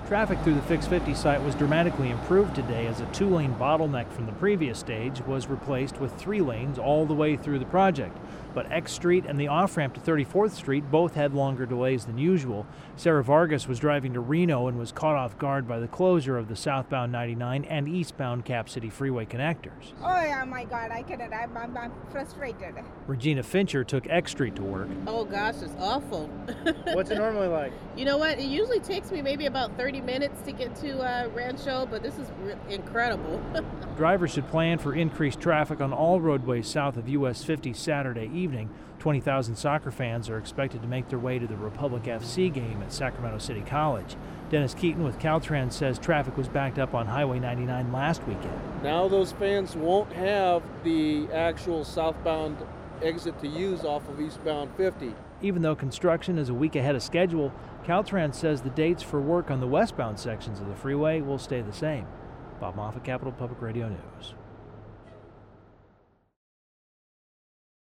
Traffic through the Fix 50 site was dramatically improved today as a two-lane bottleneck from the previous stage was replaced with 3 lanes all the way through the project. But X Street and the off-ramp to 34th Street both had longer delays than usual. Sarah Vargas was driving to Reno and was caught off guard by the closure of the southbound 99 and eastbound Cap City Freeway connectors. Oh, yeah, my God, I cannot. I'm frustrated. Regina Fincher took X Street to work. Oh, gosh, it's awful. What's it normally like? You know what? It usually takes me maybe about 30 minutes to get to Rancho, but this is incredible. Drivers should plan for increased traffic on all roadways south of US 50 Saturday evening. 20,000 soccer fans are expected to make their way to the Republic FC game at Sacramento City College. Dennis Keaton with Caltrans says traffic was backed up on Highway 99 last weekend. Now those fans won't have the actual southbound exit to use off of eastbound 50. Even though construction is a week ahead of schedule, Caltrans says the dates for work on the westbound sections of the freeway will stay the same. Bob Moffett, Capital Public Radio News.